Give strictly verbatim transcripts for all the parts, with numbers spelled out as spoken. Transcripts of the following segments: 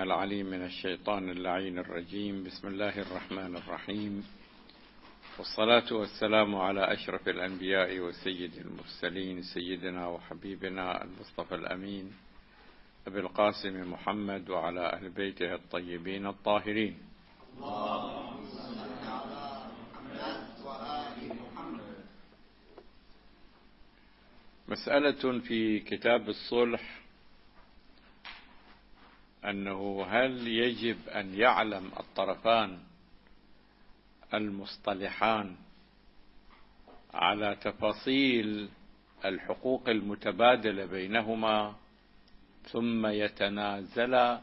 العليم من الشيطان اللعين الرجيم. بسم الله الرحمن الرحيم، والصلاة والسلام على أشرف الأنبياء وسيد المرسلين، سيدنا وحبيبنا المصطفى الأمين أبي القاسم محمد وعلى أهل بيته الطيبين الطاهرين. اللهم صل على محمد وآل محمد. مسألة في كتاب الصلح أنه هل يجب أن يعلم الطرفان المصطلحان على تفاصيل الحقوق المتبادلة بينهما ثم يتنازلا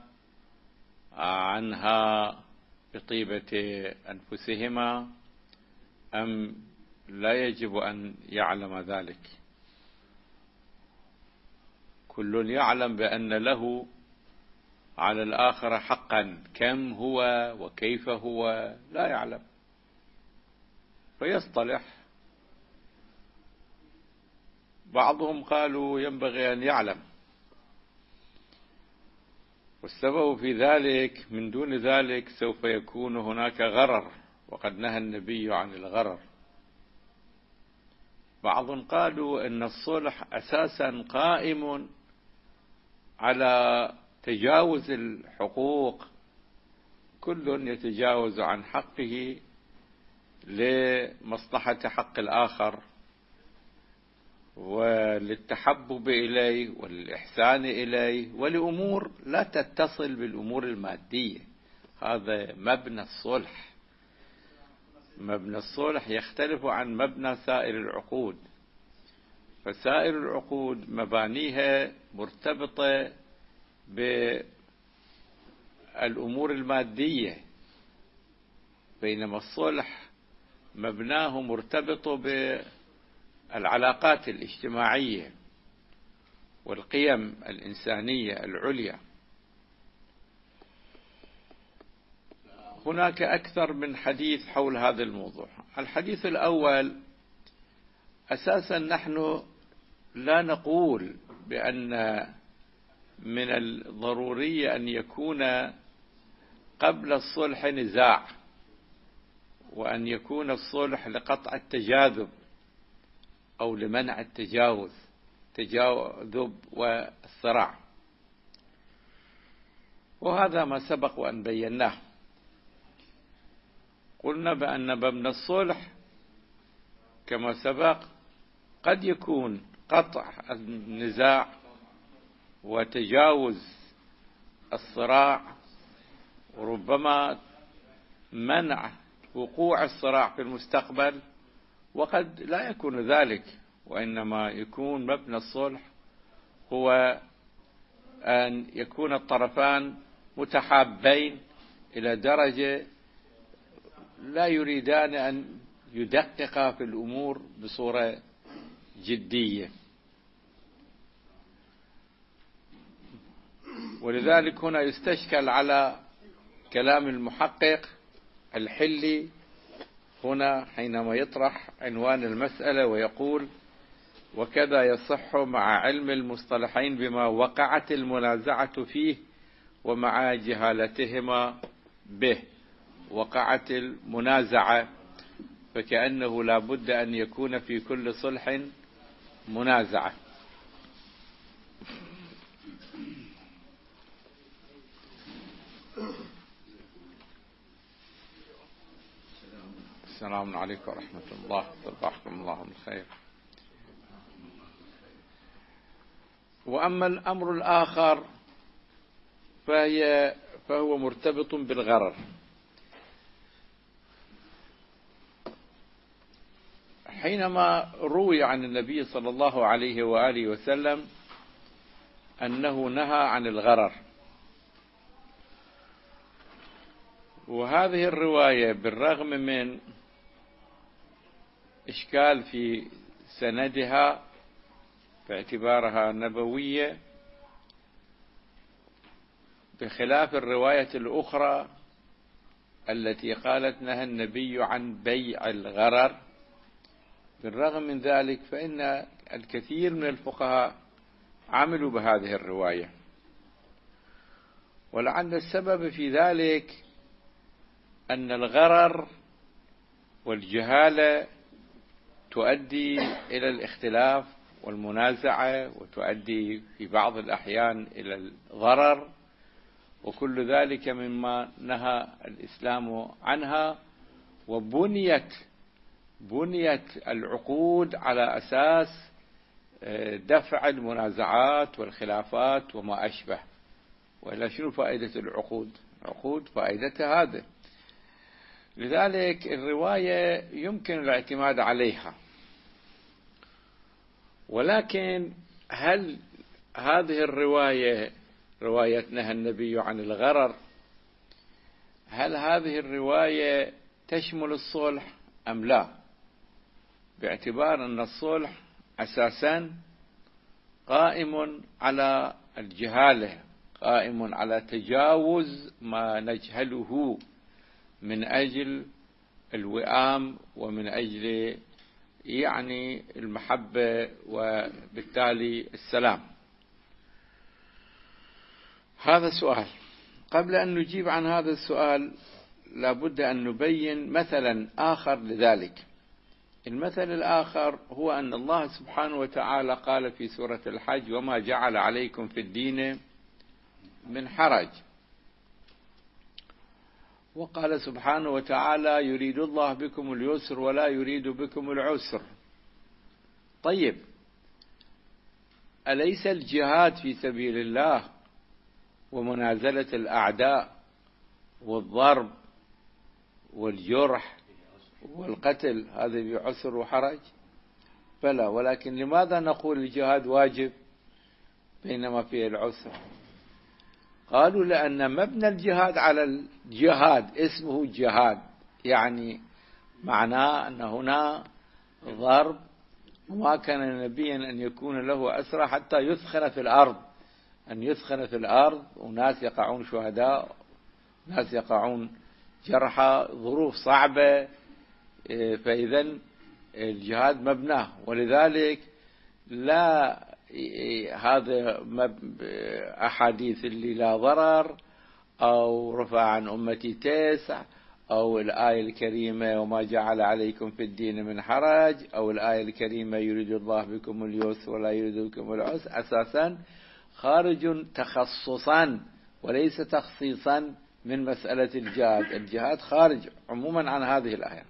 عنها بطيبة أنفسهما، أم لا يجب أن يعلم ذلك؟ كل يعلم بأن له على الآخر حقا، كم هو وكيف هو لا يعلم فيصطلح. بعضهم قالوا ينبغي أن يعلم، والسبب في ذلك من دون ذلك سوف يكون هناك غرر، وقد نهى النبي عن الغرر. بعضهم قالوا أن الصلح أساسا قائم على تجاوز الحقوق، كل يتجاوز عن حقه لمصلحة حق الآخر وللتحبب إليه والإحسان إليه ولأمور لا تتصل بالأمور المادية. هذا مبنى الصلح. مبنى الصلح يختلف عن مبنى سائر العقود، فسائر العقود مبانيها مرتبطة بالأمور المادية، بينما الصلح مبناه مرتبط بالعلاقات الاجتماعية والقيم الإنسانية العليا. هناك أكثر من حديث حول هذا الموضوع. الحديث الأول، أساسا نحن لا نقول بأن من الضروري أن يكون قبل الصلح نزاع، وأن يكون الصلح لقطع التجاذب أو لمنع التجاوز تجاذب والصراع، وهذا ما سبق وأن بيناه. قلنا بأن مبنى الصلح كما سبق قد يكون قطع النزاع وتجاوز الصراع، وربما منع وقوع الصراع في المستقبل، وقد لا يكون ذلك، وإنما يكون مبنى الصلح هو أن يكون الطرفان متحابين إلى درجة لا يريدان أن يدققا في الأمور بصورة جدية. ولذلك هنا يستشكل على كلام المحقق الحلي هنا حينما يطرح عنوان المسألة ويقول: وكذا يصح مع علم المصطلحين بما وقعت المنازعة فيه ومع جهالتهما به. وقعت المنازعة، فكأنه لا بد أن يكون في كل صلح منازعة. السلام عليكم ورحمة الله، صباحكم الله بالخير. وأما الأمر الآخر فهي فهو مرتبط بالغرر. حينما روي عن النبي صلى الله عليه وآله وسلم أنه نهى عن الغرر، وهذه الرواية بالرغم من إشكال في سندها باعتبارها نبوية، بخلاف الرواية الأخرى التي قالت نهى النبي عن بيع الغرر، بالرغم من ذلك فإن الكثير من الفقهاء عملوا بهذه الرواية. ولعل السبب في ذلك أن الغرر والجهالة تؤدي إلى الاختلاف والمنازعة، وتؤدي في بعض الأحيان إلى الضرر، وكل ذلك مما نهى الإسلام عنها. وبنيت بنيت العقود على أساس دفع المنازعات والخلافات وما أشبه. وإلا شنو فائدة العقود؟ عقود فائدتها هذا. لذلك الرواية يمكن الاعتماد عليها، ولكن هل هذه الرواية، رواية نهى النبي عن الغرر، هل هذه الرواية تشمل الصلح أم لا؟ باعتبار أن الصلح أساسا قائم على الجهالة، قائم على تجاوز ما نجهله من أجل الوئام ومن أجل يعني المحبة وبالتالي السلام. هذا سؤال. قبل أن نجيب عن هذا السؤال لابد أن نبين مثلا آخر لذلك. المثل الآخر هو أن الله سبحانه وتعالى قال في سورة الحج: وما جعل عليكم في الدين من حرج. وقال سبحانه وتعالى: يريد الله بكم اليسر ولا يريد بكم العسر. طيب، أليس الجهاد في سبيل الله ومنازلة الأعداء والضرب والجرح والقتل هذا بعسر وحرج؟ بلى، ولكن لماذا نقول الجهاد واجب بينما فيه العسر؟ قالوا لأن مبنى الجهاد على الجهاد، اسمه جهاد، يعني معناه أن هنا ضرب، وما كان نبيا أن يكون له أسرى حتى يثخن في الأرض، أن يثخن في الأرض وناس يقعون شهداء، ناس يقعون جرحى، ظروف صعبة. فإذا الجهاد مبناه، ولذلك لا هذا أحاديث اللي لا ضرر، أو رفع عن أمتي تسع، أو الآية الكريمة وما جعل عليكم في الدين من حرج، أو الآية الكريمة يريد الله بكم اليسر ولا يريد بكم العسر، أساسا خارج تخصصا وليس تخصيصا من مسألة الجهاد. الجهاد خارج عموما عن هذه الآية.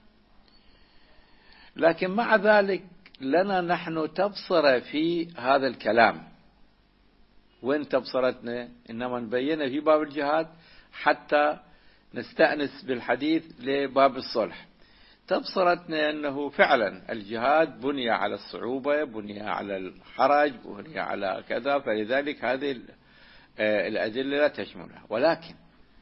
لكن مع ذلك لنا نحن تبصرة في هذا الكلام. وين تبصرتنا؟ إنما نبينها في باب الجهاد حتى نستأنس بالحديث لباب الصلح. تبصرتنا أنه فعلا الجهاد بني على الصعوبة، بني على الحرج، بني على كذا، فلذلك هذه الأدلة لا تشملها. ولكن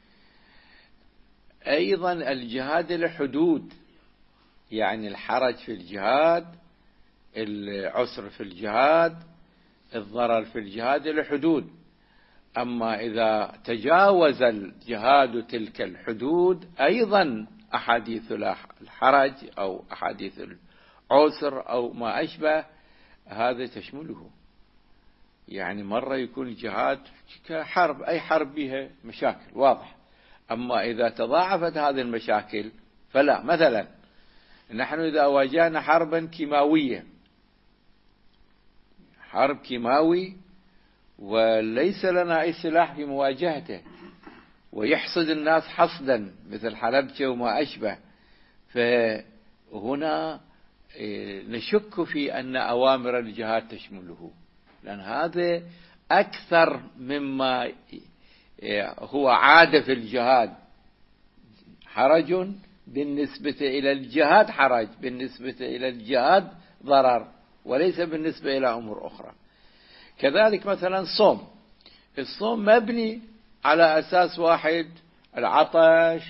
أيضا الجهاد له حدود، يعني الحرج في الجهاد، العسر في الجهاد، الضرر في الجهاد له حدود. أما إذا تجاوز الجهاد تلك الحدود، أيضا أحاديث الحرج أو أحاديث العسر أو ما أشبه هذا تشمله. يعني مرة يكون الجهاد كحرب، أي حرب بها مشاكل واضح. أما إذا تضاعفت هذه المشاكل فلا. مثلا نحن إذا واجهنا حربا كيماوية، حرب كيماوي وليس لنا أي سلاح في مواجهته، ويحصد الناس حصدا مثل حلبجة وما أشبه، فهنا نشك في أن أوامر الجهاد تشمله، لأن هذا أكثر مما هو عادة في الجهاد. حرج بالنسبة إلى الجهاد حرج، بالنسبة إلى الجهاد ضرر، وليس بالنسبة إلى أمور أخرى. كذلك مثلا صوم، الصوم مبني على أساس واحد، العطش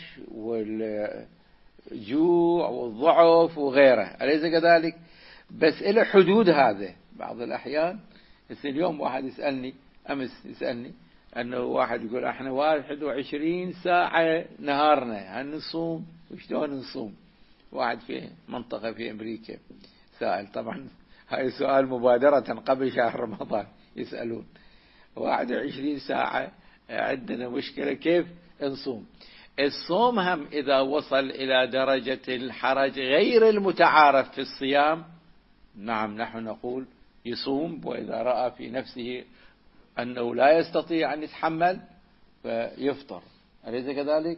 والجوع والضعف وغيره، أليس كذلك؟ بس إلى حدود. هذا بعض الأحيان اليوم واحد يسألني، أمس يسألني أنه واحد يقول احنا واحد وعشرين ساعة نهارنا، هل نصوم وشلون نصوم؟ واحد في منطقة في أمريكا سائل، طبعا هاي سؤال مبادرة قبل شهر رمضان يسألون، واحد وعشرين ساعة عندنا مشكلة كيف نصوم. الصوم هم إذا وصل إلى درجة الحرج غير المتعارف في الصيام، نعم نحن نقول يصوم، وإذا رأى في نفسه أنه لا يستطيع أن يتحمل فيفطر، أليس كذلك؟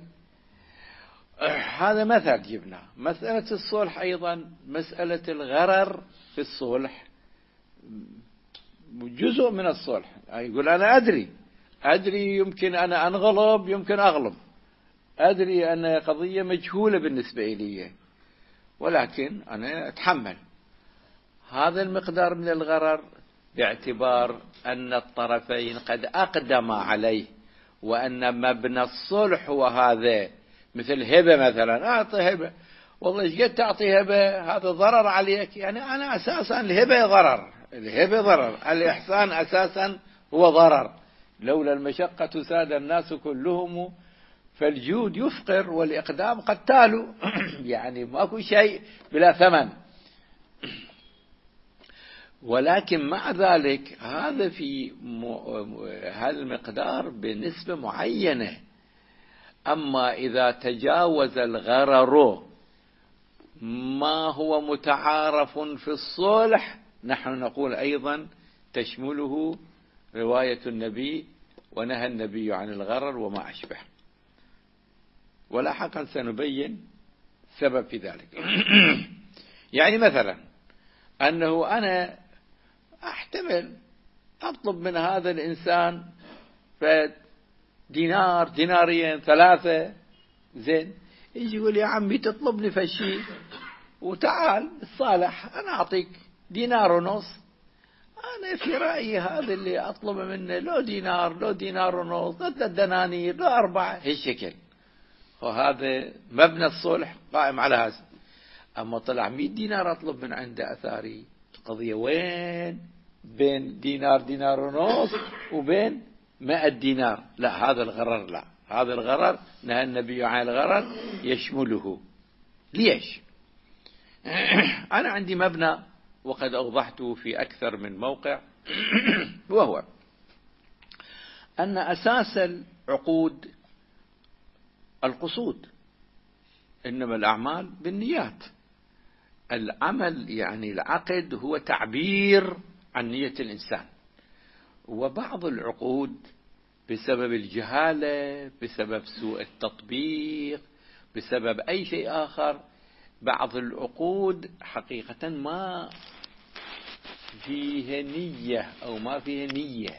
هذا مثل جبنا. مسألة الصلح أيضا، مسألة الغرر في الصلح جزء من الصلح. يقول أنا أدري أدري يمكن أنا أنغلب، يمكن أغلب، أدري أن قضية مجهولة بالنسبة إلي، ولكن أنا أتحمل هذا المقدار من الغرر باعتبار أن الطرفين قد أقدم عليه، وأن مبنى الصلح هو هذا. مثل هبة مثلا، أعطي هبة، والله إيش قد تعطي هبة، هذا ضرر عليك، يعني أنا أساسا الهبة ضرر، الهبة ضرر، الإحسان أساسا هو ضرر، لولا المشقة ساد الناس كلهم، فالجود يفقر والإقدام قتال. يعني ماكو شيء بلا ثمن. ولكن مع ذلك هذا في هذا المقدار بنسبة معينة. أما إذا تجاوز الغرر ما هو متعارف في الصلح، نحن نقول أيضا تشمله رواية النبي، ونهى النبي عن الغرر وما أشبه، ولاحقا سنبين سبب في ذلك. يعني مثلا أنه أنا أحتمل أطلب من هذا الإنسان فدينار دينارين ثلاثة، زين، يجي يقول يا عمي تطلبني فشي وتعال الصالح أنا أعطيك دينار ونص. أنا في رأيي هذا اللي أطلب منه لو دينار لو دينار ونص لو ثلاث دنانير لو أربعة، هالشكل، وهذا مبنى الصلح قائم على هذا. أما طلع مئة دينار أطلب من عنده أثاري، القضية وين بين دينار دينار ونص وبين مئة دينار؟ لا، هذا الغرر، لا، هذا الغرر نهى النبي عن الغرر يشمله. ليش؟ أنا عندي مبنى وقد أوضحته في أكثر من موقع، وهو أن أساس العقود القصود، إنما الأعمال بالنيات. العمل يعني العقد هو تعبير عن نية الإنسان. وبعض العقود بسبب الجهالة، بسبب سوء التطبيق، بسبب أي شيء آخر، بعض العقود حقيقة ما فيها نية أو ما فيها نية،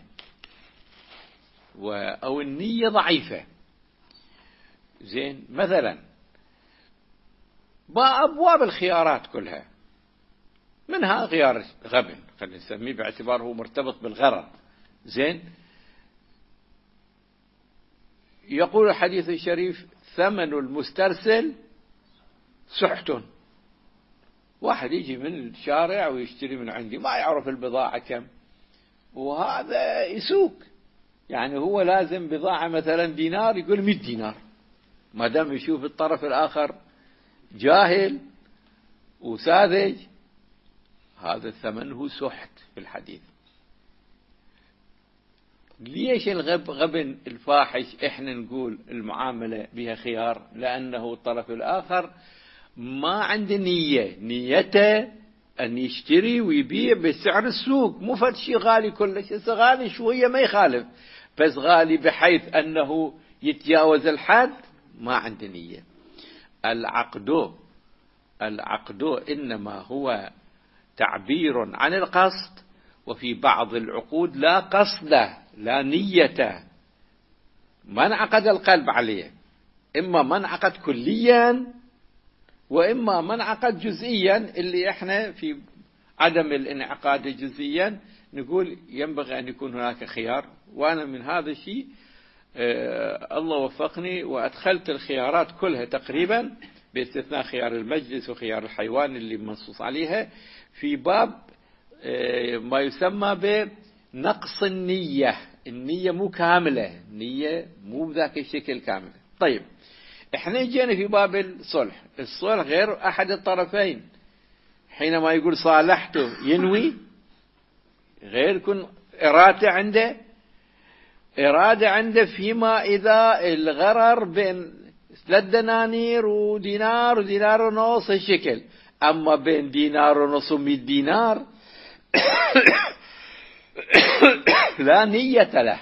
أو النية ضعيفة. زين، مثلا بأبواب الخيارات كلها، منها خيار غبن، خلينا نسميه باعتباره مرتبط بالغرر. زين، يقول الحديث الشريف ثمن المسترسل سحت. واحد يجي من الشارع ويشتري من عندي، ما يعرف البضاعة كم، وهذا يسوق، يعني هو لازم بضاعة مثلا دينار يقول مئة دينار، ما دام يشوف الطرف الآخر جاهل وساذج، هذا الثمن هو سحت في الحديث. ليش الغب غبن الفاحش احنا نقول المعاملة بها خيار؟ لأنه الطرف الآخر ما عنده نية، نيته أن يشتري ويبيع بسعر السوق، مو فد شيء غالي كلش، غالي شوية ما يخالف، بس غالي بحيث أنه يتجاوز الحد، ما عنده نية. العقد العقد إنما هو تعبير عن القصد، وفي بعض العقود لا قصد لا نية، ما انعقد القلب عليه، إما ما انعقد كليا وإما ما انعقد جزئيا، اللي احنا في عدم الانعقاد جزئيا نقول ينبغي أن يكون هناك خيار. وأنا من هذا الشيء آه الله وفقني وأدخلت الخيارات كلها تقريبا باستثناء خيار المجلس وخيار الحيوان اللي منصوص عليها في باب آه ما يسمى بنقص النية. النية مو كاملة، النية مو بذاك الشكل كامل. طيب، احنا جينا في باب الصلح. الصلح غير أحد الطرفين، حينما يقول صالحته ينوي، غير يكون إرادة عنده. إرادة عنده فيما إذا الغرر بين ثلاث دنانير ودينار ودينار ونص الشكل، أما بين دينار ونص ومئة دينار لا نية له.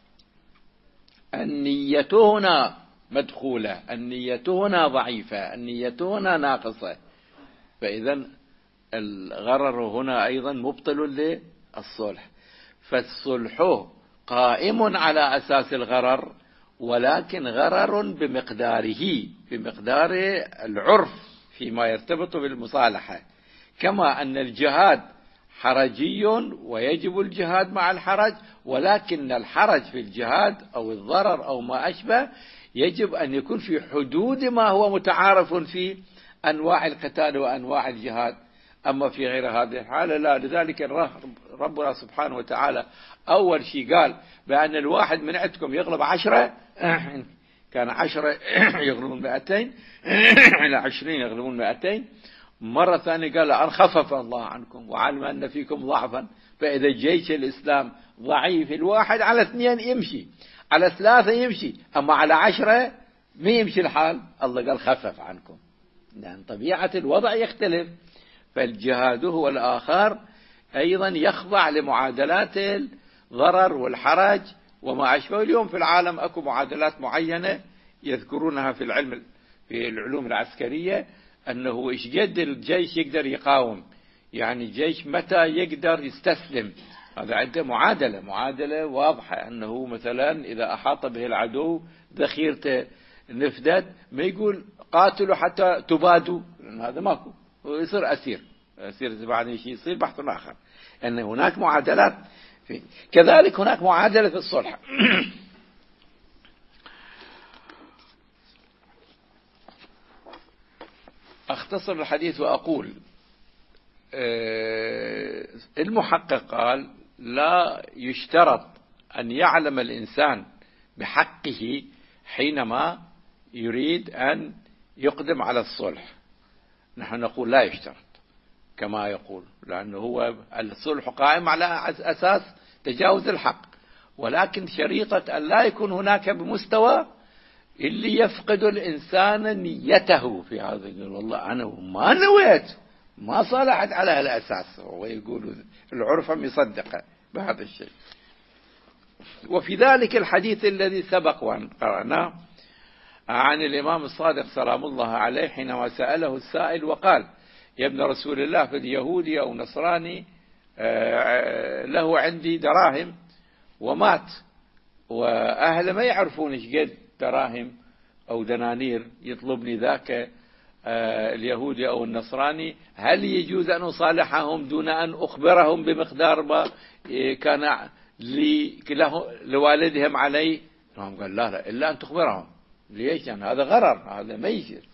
النية هنا مدخولة، النية هنا ضعيفة، النية هنا ناقصة، فإذا الغرر هنا أيضا مبطل للصلح. فالصلح قائم على أساس الغرر، ولكن غرر بمقداره، بمقدار العرف فيما يرتبط بالمصالحة. كما أن الجهاد حرجي ويجب الجهاد مع الحرج، ولكن الحرج في الجهاد أو الضرر أو ما أشبه يجب أن يكون في حدود ما هو متعارف في أنواع القتال وأنواع الجهاد. أما في غير هذه الحالة لا. لذلك ربنا سبحانه وتعالى أول شيء قال بأن الواحد من عندكم يغلب عشرة، كان عشرة يغلبون مئتين إلى عشرين يغلبون مئتين. مرة ثانية قال أن خفف الله عنكم وعلم أن فيكم ضعفا، فإذا جيش الإسلام ضعيف الواحد على اثنين يمشي، على ثلاثة يمشي، أما على عشرة ما يمشي الحال. الله قال خفف عنكم، لأن طبيعة الوضع يختلف. فالجهاد هو الآخر أيضا يخضع لمعادلات الضرر والحرج وما أشبه. اليوم في العالم أكو معادلات معينة يذكرونها في العلم في العلوم العسكرية، أنه إيش قد الجيش يقدر يقاوم، يعني الجيش متى يقدر يستسلم. هذا عنده معادلة، معادلة واضحة، أنه مثلا إذا أحاط به العدو ذخيرته نفدت ما يقول قاتلوا حتى تبادوا، لأن هذا ماكو، ويصير أسير، أسير بعد شيء يصير بحث آخر. أن هناك معادلات في. كذلك هناك معادلة في الصلح. أختصر الحديث وأقول المحقق قال لا يشترط أن يعلم الإنسان بحقه حينما يريد أن يقدم على الصلح. نحن نقول لا يشترط كما يقول، لأنه هو الصلح قائم على أساس تجاوز الحق، ولكن شريطة أن لا يكون هناك بمستوى اللي يفقد الإنسان نيته في هذا. يقول والله أنا ما نويت، ما صالحت على الأساس، ويقول العرف يصدق بهذا الشيء. وفي ذلك الحديث الذي سبق وأن قرأناه عن الإمام الصادق سلام الله عليه حينما سأله السائل وقال يا ابن رسول الله، في اليهودي أو نصراني له عندي دراهم ومات، وأهله ما يعرفون إيش قد دراهم أو دنانير، يطلبني ذاك اليهودي أو النصراني، هل يجوز أن أصالحهم دون أن أخبرهم بمقدار ما كان لوالدهم عليه؟ قال لا لا إلا أن تخبرهم. ليش؟ يعني هذا غرر، هذا ما يصير.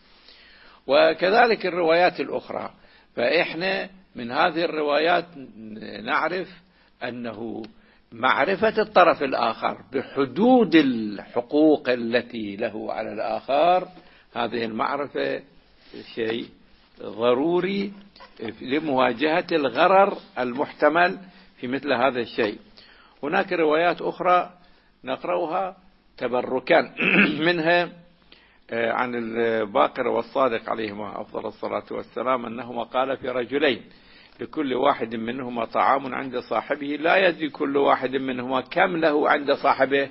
وكذلك الروايات الأخرى، فإحنا من هذه الروايات نعرف أنه معرفة الطرف الآخر بحدود الحقوق التي له على الآخر، هذه المعرفة شيء ضروري لمواجهة الغرر المحتمل في مثل هذا الشيء. هناك روايات أخرى نقرأها تبركا، منها عن الباقر والصادق عليهما أفضل الصلاة والسلام أنهما قال في رجلين لكل واحد منهما طعام عند صاحبه لا يدري كل واحد منهما كم له عند صاحبه.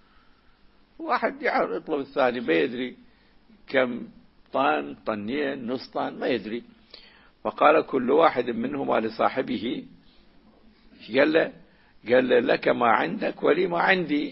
واحد يطلب الثاني ما يدري كم طن، طنين، نص طن، ما يدري. فقال كل واحد منهما لصاحبه، قال له قال له لك ما عندك ولي ما عندي.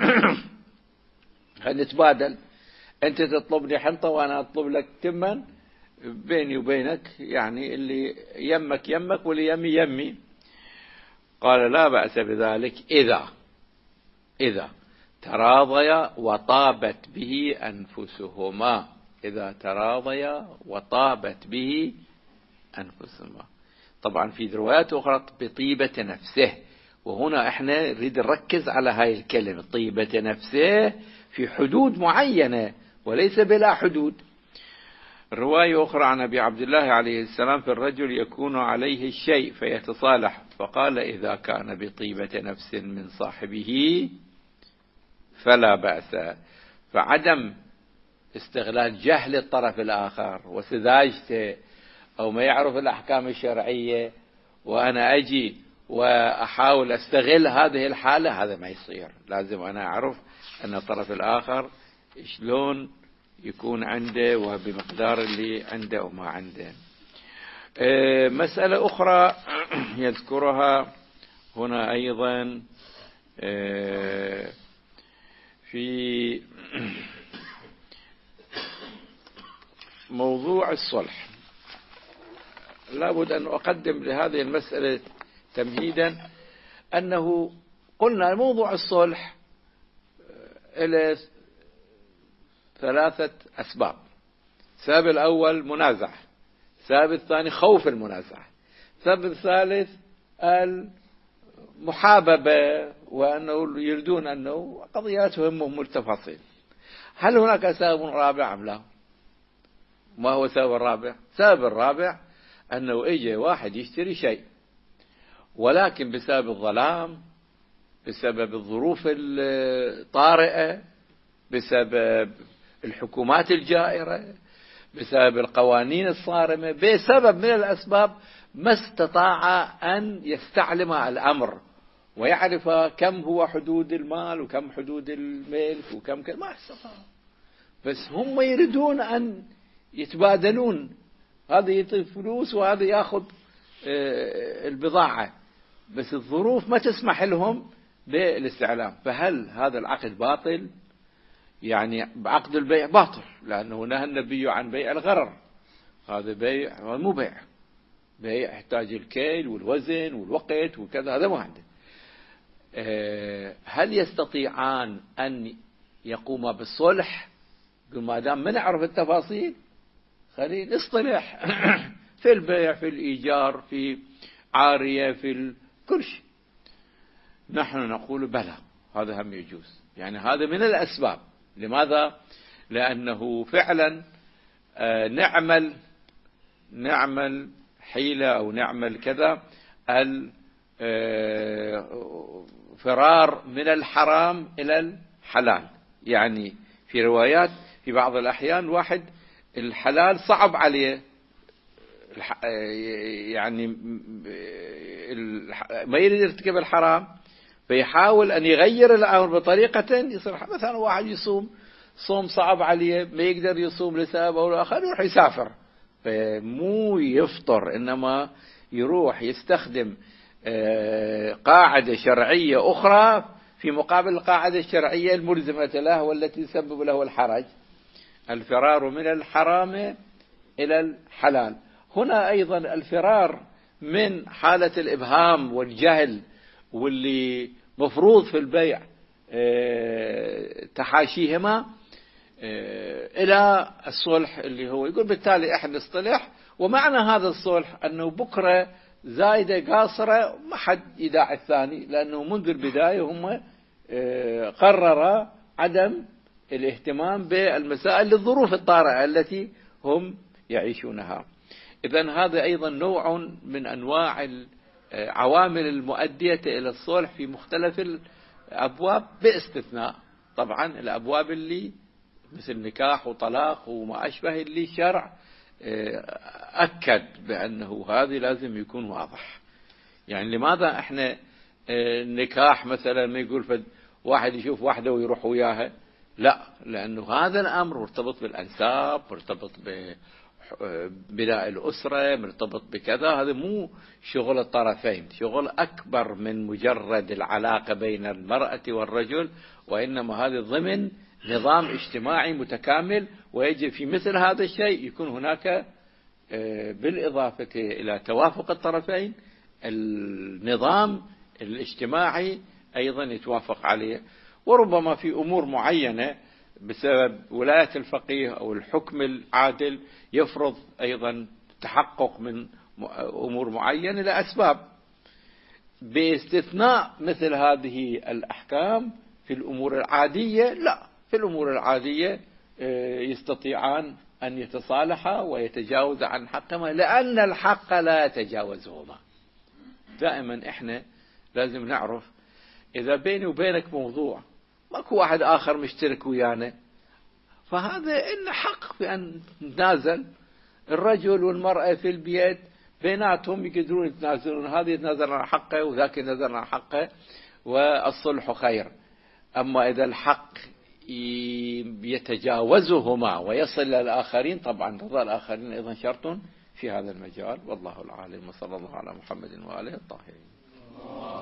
نتبادل، أنت تطلبني حنطة وأنا أطلب لك تما، بيني وبينك يعني اللي يمك يمك واللي يمي يمي. قال لا بأس بذلك إذا إذا تراضيا وطابت به أنفسهما، إذا تراضيا وطابت به أنفسهما. طبعا في روايات أخرى بطيبة نفسه، وهنا احنا نريد نركز على هاي الكلمة طيبة نفسه في حدود معينة وليس بلا حدود. رواية أخرى عن أبي عبد الله عليه السلام في الرجل يكون عليه الشيء فيتصالح، فقال إذا كان بطيبة نفس من صاحبه فلا بأس. فعدم استغلال جهل الطرف الآخر وسذاجته أو ما يعرف الأحكام الشرعية وأنا أجي وأحاول أستغل هذه الحالة، هذا ما يصير. لازم أنا أعرف أن الطرف الآخر شلون يكون عنده وبمقدار اللي عنده وما عنده. مسألة أخرى يذكرها هنا أيضا في موضوع الصلح. لابد أن أقدم لهذه المسألة تمهيدا أنه قلنا موضوع الصلح له ثلاثة أسباب. السبب الأول منازعة، السبب الثاني خوف المنازعة، السبب الثالث المحاببة وأنه يريدون أنه قضيات تهمهم التفاصيل. هل هناك سبب رابع أم لا؟ ما هو السبب الرابع؟ السبب الرابع أنه إجا واحد يشتري شيء، ولكن بسبب الظلام، بسبب الظروف الطارئة، بسبب الحكومات الجائرة، بسبب القوانين الصارمة، بسبب من الأسباب ما استطاع أن يستعلم الأمر ويعرف كم هو حدود المال وكم حدود الملك وكم كم، ما استطاع. بس هم يريدون أن يتبادلون، هذا يعطي فلوس وهذا يأخذ البضاعة، بس الظروف ما تسمح لهم بالاستعلام. فهل هذا العقد باطل؟ يعني عقد البيع باطل، لأنه نهى النبي عن بيع الغرر. هذا بيع مو بيع، بيع يحتاج الكيل والوزن والوقت وكذا، هذا ما عنده. هل يستطيعان أن يقوما بالصلح؟ يقول ما دام ما نعرف التفاصيل خلينا نصطلح في البيع، في الإيجار، في عارية، في كل شيء. نحن نقول بلى، هذا هم يجوز. يعني هذا من الأسباب. لماذا؟ لأنه فعلا نعمل نعمل حيلة أو نعمل كذا الفرار من الحرام إلى الحلال. يعني في روايات في بعض الأحيان واحد الحلال صعب عليه، يعني ما يريد يرتكب الحرام، فيحاول أن يغير الأمر بطريقة يصير. مثلا واحد يصوم صوم صعب عليه، ما يقدر يصوم لسبب أو لآخر، يروح يسافر، فمو يفطر، إنما يروح يستخدم قاعدة شرعية أخرى في مقابل القاعدة الشرعية الملزمة له والتي تسبب له الحرج. الفرار من الحرام إلى الحلال. هنا أيضا الفرار من حالة الإبهام والجهل واللي مفروض في البيع تحاشيهما إلى الصلح، اللي هو يقول بالتالي احنا نصطلح، ومعنى هذا الصلح أنه بكرة زايدة قاصرة ما حد يداعي الثاني، لأنه منذ البداية هم قرر عدم الاهتمام بالمسائل للظروف الطارئة التي هم يعيشونها. إذن هذا أيضا نوع من أنواع العوامل المؤدية إلى الصلح في مختلف الأبواب، باستثناء طبعا الأبواب اللي مثل نكاح وطلاق وما أشبه، اللي الشرع أكد بأنه هذه لازم يكون واضح. يعني لماذا احنا النكاح مثلا ما يقول واحد يشوف واحدة ويروح وياها؟ لا، لأنه هذا الأمر مرتبط بالأنساب، مرتبط ببناء الأسرة، مرتبط بكذا. هذا مو شغل الطرفين، شغل أكبر من مجرد العلاقة بين المرأة والرجل، وإنما هذا ضمن نظام اجتماعي متكامل. ويجب في مثل هذا الشيء يكون هناك بالإضافة إلى توافق الطرفين النظام الاجتماعي أيضا يتوافق عليه. وربما في أمور معينة بسبب ولاية الفقيه أو الحكم العادل يفرض أيضا تحقق من أمور معينة لأسباب، باستثناء مثل هذه الأحكام في الأمور العادية. لا، في الأمور العادية يستطيعان أن يتصالحا ويتجاوز عن حقهما، لأن الحق لا يتجاوزهما. دائما إحنا لازم نعرف إذا بيني وبينك موضوع ماكو واحد آخر مشترك ويانا، فهذا إن حق في أن نتنازل الرجل والمرأة في البيت بيناتهم يقدرون يتنازلون، هذا يتنازل عن حقه وذاك يتنازل عن حقه والصلح خير. أما إذا الحق يتجاوزهما ويصل للآخرين طبعا رضا الآخرين أيضا شرط في هذا المجال. والله العالم، وصلى الله على محمد وآله الطاهرين.